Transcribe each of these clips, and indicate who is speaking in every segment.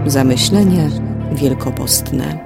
Speaker 1: Zamyślenia wielkopostne.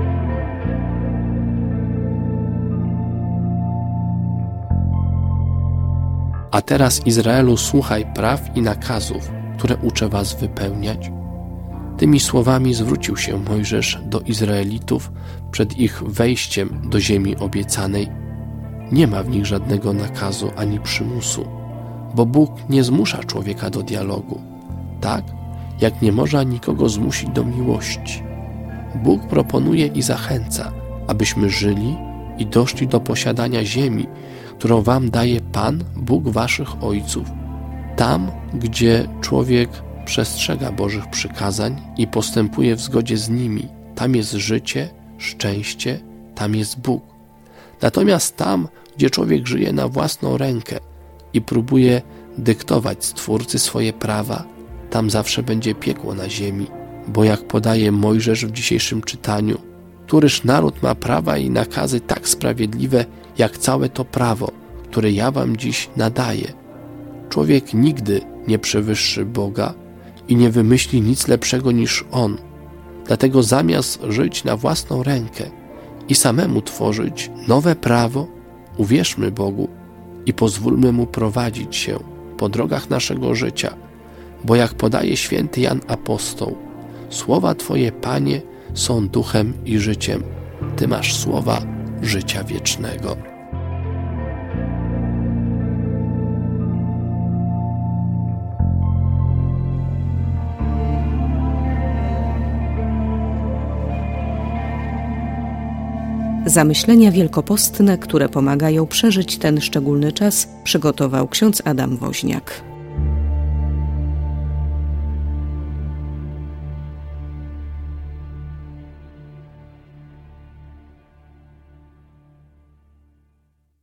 Speaker 2: A teraz, Izraelu, słuchaj praw i nakazów, które uczę was wypełniać. Tymi słowami zwrócił się Mojżesz do Izraelitów przed ich wejściem do ziemi obiecanej. Nie ma w nich żadnego nakazu ani przymusu, bo Bóg nie zmusza człowieka do dialogu, tak jak nie może nikogo zmusić do miłości. Bóg proponuje i zachęca, abyśmy żyli i doszli do posiadania ziemi, którą wam daje Pan, Bóg waszych ojców. Tam, gdzie człowiek przestrzega Bożych przykazań i postępuje w zgodzie z nimi, tam jest życie, szczęście, tam jest Bóg. Natomiast tam, gdzie człowiek żyje na własną rękę i próbuje dyktować Stwórcy swoje prawa, tam zawsze będzie piekło na ziemi, bo jak podaje Mojżesz w dzisiejszym czytaniu, któryż naród ma prawa i nakazy tak sprawiedliwe, jak całe to prawo, które ja wam dziś nadaję. Człowiek nigdy nie przewyższy Boga i nie wymyśli nic lepszego niż On. Dlatego zamiast żyć na własną rękę i samemu tworzyć nowe prawo, uwierzmy Bogu i pozwólmy Mu prowadzić się po drogach naszego życia, bo jak podaje święty Jan Apostoł, słowa Twoje, Panie, są duchem i życiem. Ty masz słowa życia wiecznego.
Speaker 1: Zamyślenia wielkopostne, które pomagają przeżyć ten szczególny czas, przygotował ksiądz Adam Woźniak.